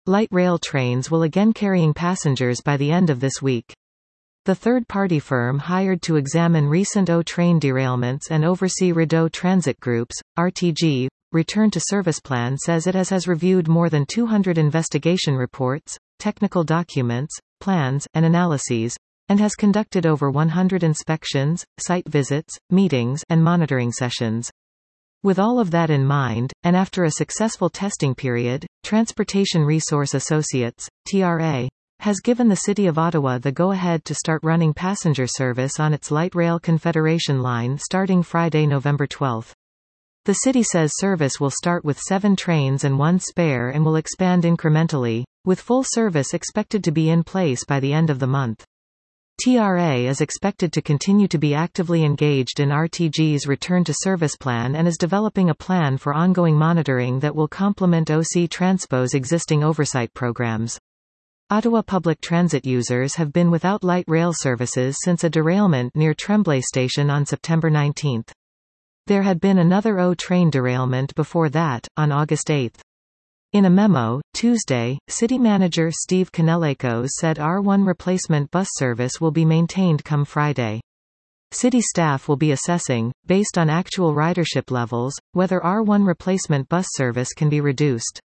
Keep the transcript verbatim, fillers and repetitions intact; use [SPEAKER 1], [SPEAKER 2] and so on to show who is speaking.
[SPEAKER 1] light rail trains will again carrying passengers by the end of this week. The third-party firm hired to examine recent O train derailments and oversee Rideau Transit Group's, R T G, return to service plan says it has, has reviewed more than two hundred investigation reports, technical documents, plans, and analyses, and has conducted over one hundred inspections, site visits, meetings, and monitoring sessions. With all of that in mind, and after a successful testing period, Transportation Resource Associates, T R A, has given the City of Ottawa the go-ahead to start running passenger service on its Light Rail Confederation line starting Friday, November twelfth. The city says service will start with seven trains and one spare and will expand incrementally, with full service expected to be in place by the end of the month. T R A is expected to continue to be actively engaged in R T G's return to service plan and is developing a plan for ongoing monitoring that will complement O C Transpo's existing oversight programs. Ottawa public transit users have been without light rail services since a derailment near Tremblay Station on September nineteenth. There had been another O train derailment before that, on August eighth. In a memo, Tuesday, City Manager Steve Canelacos said R one replacement bus service will be maintained come Friday. City staff will be assessing, based on actual ridership levels, whether R one replacement bus service can be reduced.